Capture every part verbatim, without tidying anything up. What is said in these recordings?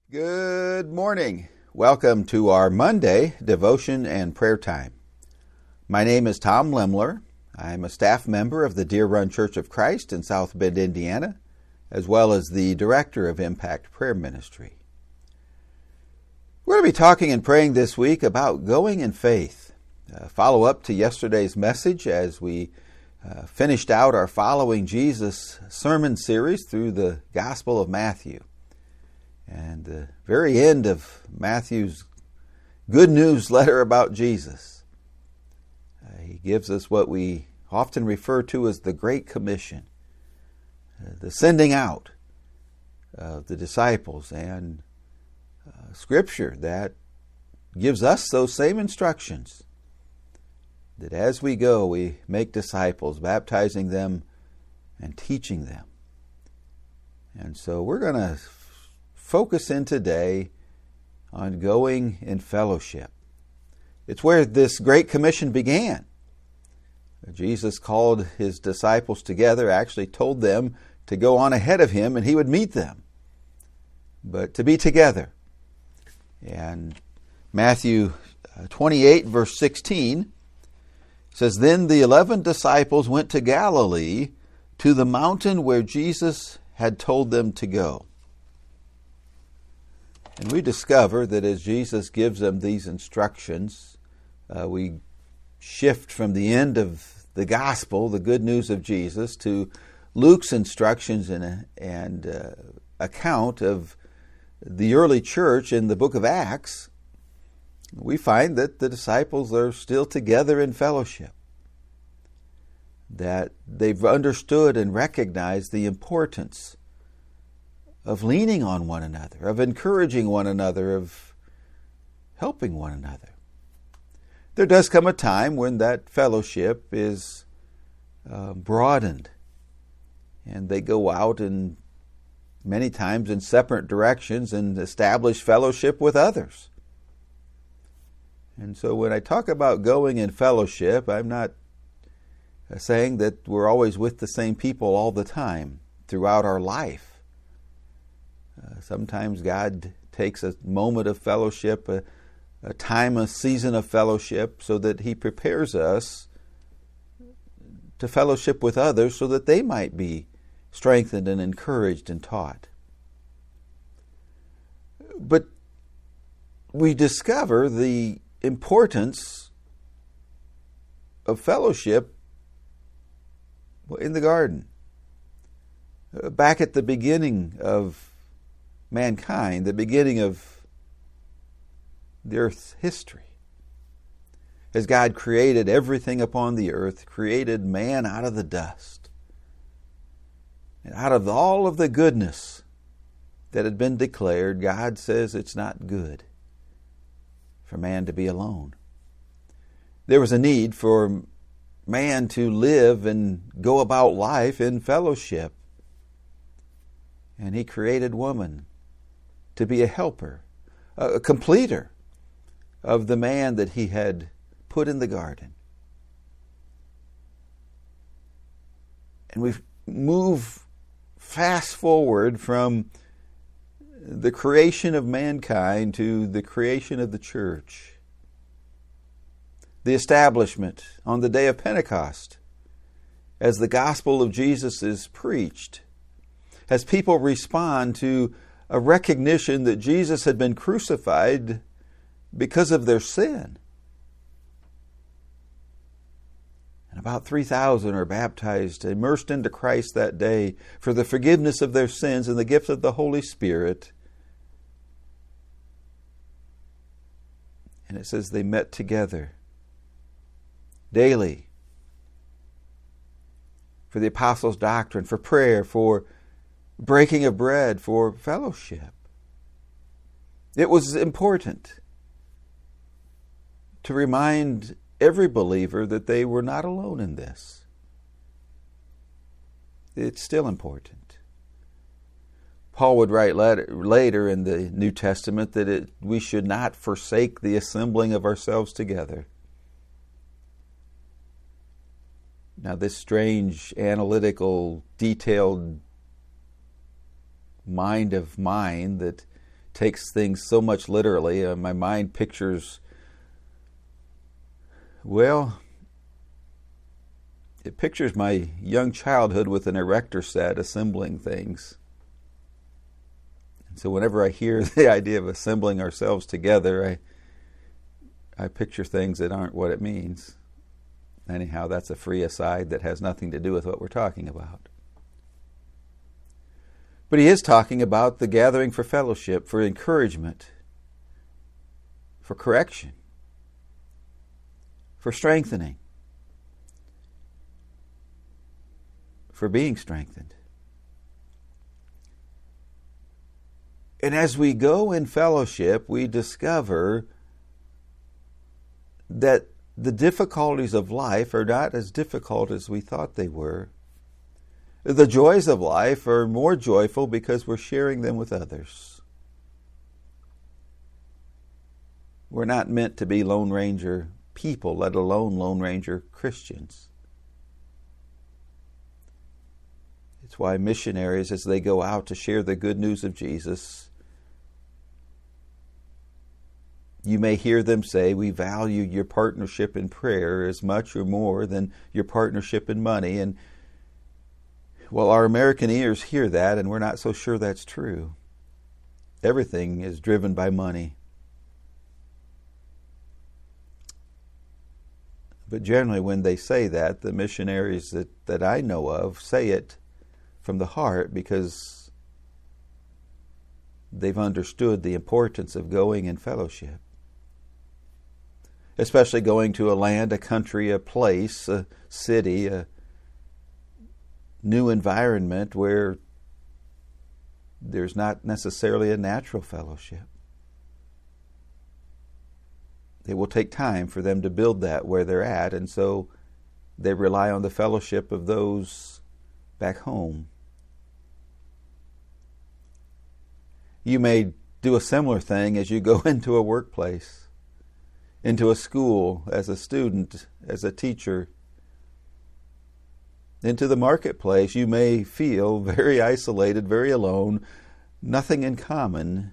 Good morning. Welcome to our Monday devotion and prayer time. My name is Tom Lemler. I'm a staff member of the Deer Run Church of Christ in South Bend, Indiana, as well as the director of Impact Prayer Ministry. We're going to be talking and praying this week about going in faith. Uh, follow up to yesterday's message as we uh, finished out our Following Jesus sermon series through the Gospel of Matthew. And the very end of Matthew's good news letter about Jesus, uh, he gives us what we often refer to as the Great Commission, uh, the sending out of the disciples, and uh, Scripture that gives us those same instructions, that as we go we make disciples, baptizing them and teaching them. And so we're going to focus in today on going in fellowship. It's where this Great Commission began. Jesus called his disciples together, actually told them to go on ahead of him and he would meet them, but to be together. And Matthew twenty-eight verse sixteen says, "Then the eleven disciples went to Galilee, to the mountain where Jesus had told them to go." And we discover that as Jesus gives them these instructions, uh, we shift from the end of the gospel, the good news of Jesus, to Luke's instructions and, and uh, account of the early church in the book of Acts. We find that the disciples are still together in fellowship, that they've understood and recognized the importance of leaning on one another, of encouraging one another, of helping one another. There does come a time when that fellowship is uh, broadened, and they go out and many times in separate directions and establish fellowship with others. And so when I talk about going in fellowship, I'm not saying that we're always with the same people all the time throughout our life. Uh, sometimes God takes a moment of fellowship, a, a time, a season of fellowship, so that he prepares us to fellowship with others so that they might be strengthened and encouraged and taught. But we discover the importance of fellowship in the garden. Uh, back at the beginning of mankind, the beginning of the earth's history, as God created everything upon the earth, created man out of the dust, and out of all of the goodness that had been declared, God says it's not good for man to be alone. There was a need for man to live and go about life in fellowship, and he created woman to be a helper, a completer of the man that he had put in the garden. And we move fast forward from the creation of mankind to the creation of the church, the establishment on the day of Pentecost, as the gospel of Jesus is preached, as people respond to a recognition that Jesus had been crucified because of their sin. And about three thousand are baptized, immersed into Christ that day for the forgiveness of their sins and the gift of the Holy Spirit. And it says they met together daily for the apostles' doctrine, for prayer, for breaking of bread, for fellowship. It was important to remind every believer that they were not alone in this. It's still important. Paul would write later in the New Testament that it, we should not forsake the assembling of ourselves together. Now, this strange, analytical, detailed mind of mine that takes things so much literally. Uh, my mind pictures, well, it pictures my young childhood with an erector set assembling things. And so whenever I hear the idea of assembling ourselves together, I I picture things that aren't what it means. Anyhow, that's a free aside that has nothing to do with what we're talking about. But he is talking about the gathering for fellowship, for encouragement, for correction, for strengthening, for being strengthened. And as we go in fellowship, we discover that the difficulties of life are not as difficult as we thought they were. The joys of life are more joyful because we're sharing them with others. We're not meant to be Lone Ranger people, let alone Lone Ranger Christians. It's why missionaries, as they go out to share the good news of Jesus, you may hear them say, we value your partnership in prayer as much or more than your partnership in money. And well, our American ears hear that, and we're not so sure that's true. Everything is driven by money. But generally when they say that, the missionaries that, that I know of say it from the heart because they've understood the importance of going in fellowship. Especially going to a land, a country, a place, a city, a new environment where there's not necessarily a natural fellowship. It will take time for them to build that where they're at, and so they rely on the fellowship of those back home. You may do a similar thing as you go into a workplace, into a school, as a student, as a teacher. Into the marketplace, you may feel very isolated, very alone, nothing in common.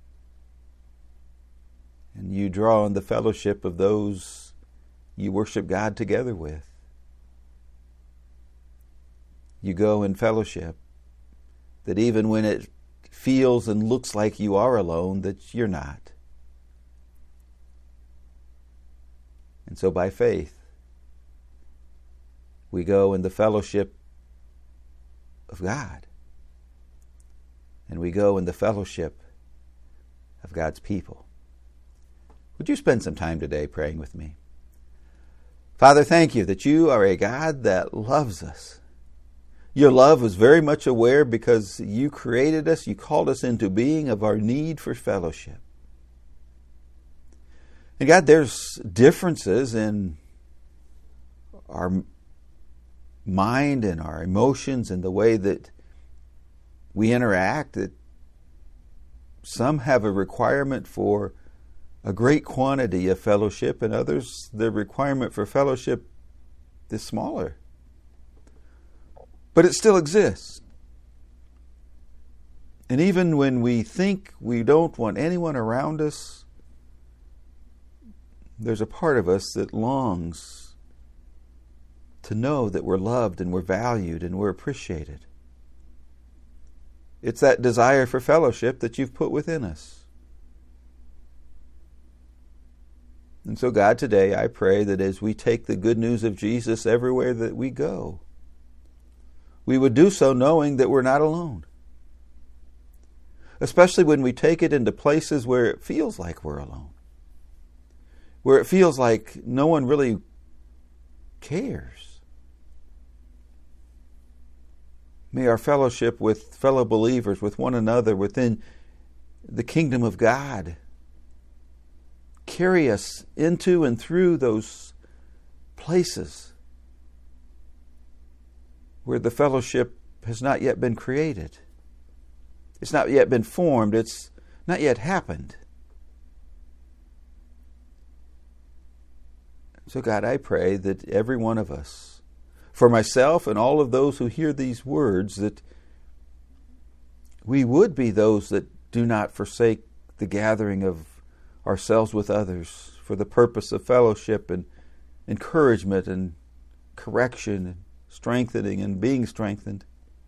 And you draw on the fellowship of those you worship God together with. You go in fellowship, that even when it feels and looks like you are alone, that you're not. And so by faith, we go in the fellowship of God. And we go in the fellowship of God's people. Would you spend some time today praying with me? Father, thank you that you are a God that loves us. Your love was very much aware because you created us, you called us into being of our need for fellowship. And God, there's differences in our mind and our emotions and the way that we interact, that some have a requirement for a great quantity of fellowship, and others, the requirement for fellowship is smaller. But it still exists. And even when we think we don't want anyone around us, there's a part of us that longs to know that we're loved and we're valued and we're appreciated. It's that desire for fellowship that you've put within us. And so, God, today I pray that as we take the good news of Jesus everywhere that we go, we would do so knowing that we're not alone. Especially when we take it into places where it feels like we're alone. Where it feels like no one really cares. May our fellowship with fellow believers, with one another, within the kingdom of God, carry us into and through those places where the fellowship has not yet been created. It's not yet been formed. It's not yet happened. So God, I pray that every one of us, for myself and all of those who hear these words, that we would be those that do not forsake the gathering of ourselves with others for the purpose of fellowship and encouragement and correction and strengthening and being strengthened.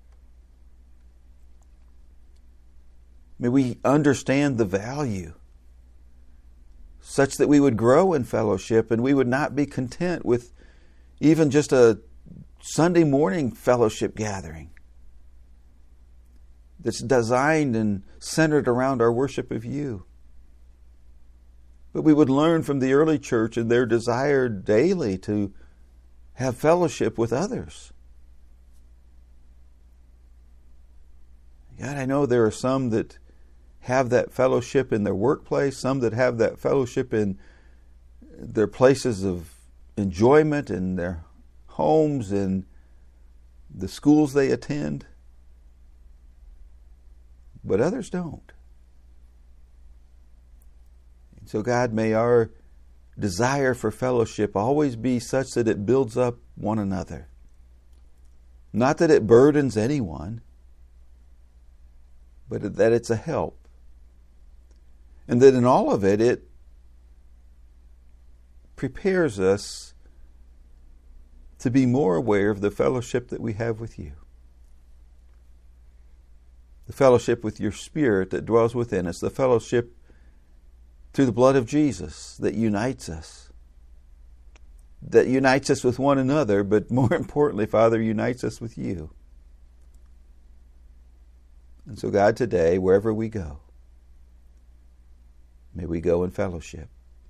May we understand the value such that we would grow in fellowship and we would not be content with even just a Sunday morning fellowship gathering that's designed and centered around our worship of you. But we would learn from the early church and their desire daily to have fellowship with others. God, I know there are some that have that fellowship in their workplace, some that have that fellowship in their places of enjoyment, in their homes, in the schools they attend. But others don't. And so God, may our desire for fellowship always be such that it builds up one another. Not that it burdens anyone, but that it's a help. And that in all of it, it prepares us to be more aware of the fellowship that we have with you. The fellowship with your Spirit that dwells within us. The fellowship through the blood of Jesus that unites us. That unites us with one another, but more importantly, Father, unites us with you. And so, God, today, wherever we go, may we go in fellowship.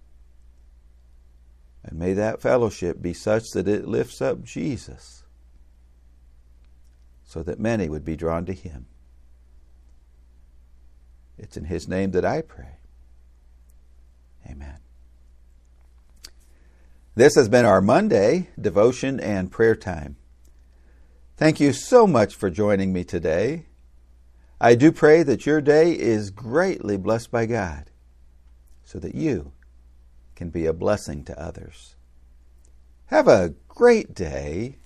And may that fellowship be such that it lifts up Jesus so that many would be drawn to Him. It's in His name that I pray. Amen. This has been our Monday devotion and prayer time. Thank you so much for joining me today. I do pray that your day is greatly blessed by God, so that you can be a blessing to others. Have a great day